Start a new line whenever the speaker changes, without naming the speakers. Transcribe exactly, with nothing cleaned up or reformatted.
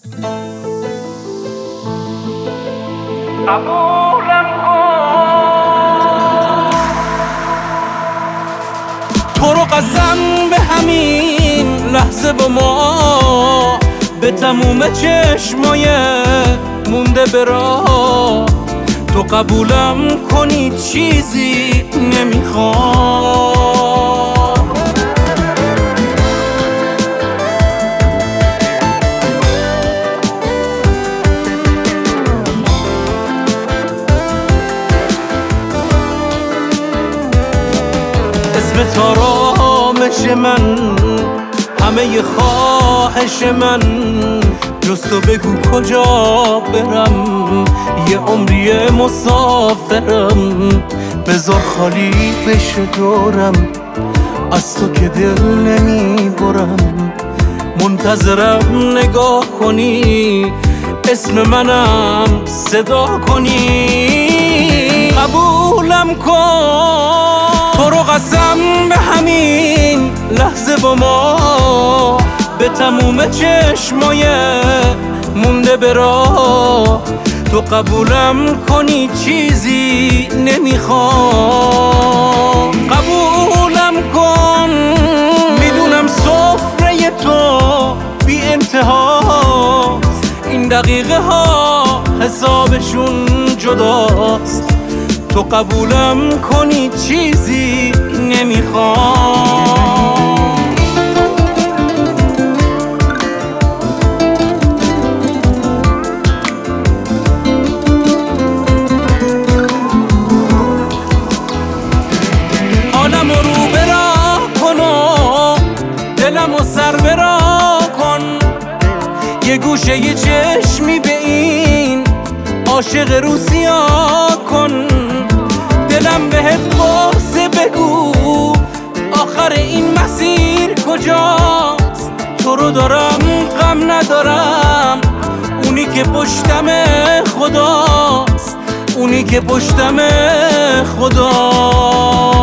قبولم کن تو رو قسم به همین لحظه با ما به تموم چشمای مونده برا تو قبولم کنی چیزی نمیخوام اسم تارامش من همه خواهش من جز تو بگو کجا برم یه عمری مسافرم بذار خالی بشه دورم از تو که دل نمیبرم منتظرم نگاه کنی اسم منم صدا کنی قبولم کن تو رو قسم به همین لحظه با ما به تموم چشمای مونده برا تو قبولم کنی چیزی نمیخوام قبولم کن میدونم سفره تو بی انتهاست این دقیقه ها حسابشون جداست تو قبولم کنی چیزی نمیخوام حالم رو برا کن و دلم رو سر برا کن یه گوشه یه چشمی به این عاشق روسیا کن دلم بهت قصه بگو آخر این مسیر کجاست تو رو دارم غم ندارم اونی که پشتم خداست اونی که پشتم خداست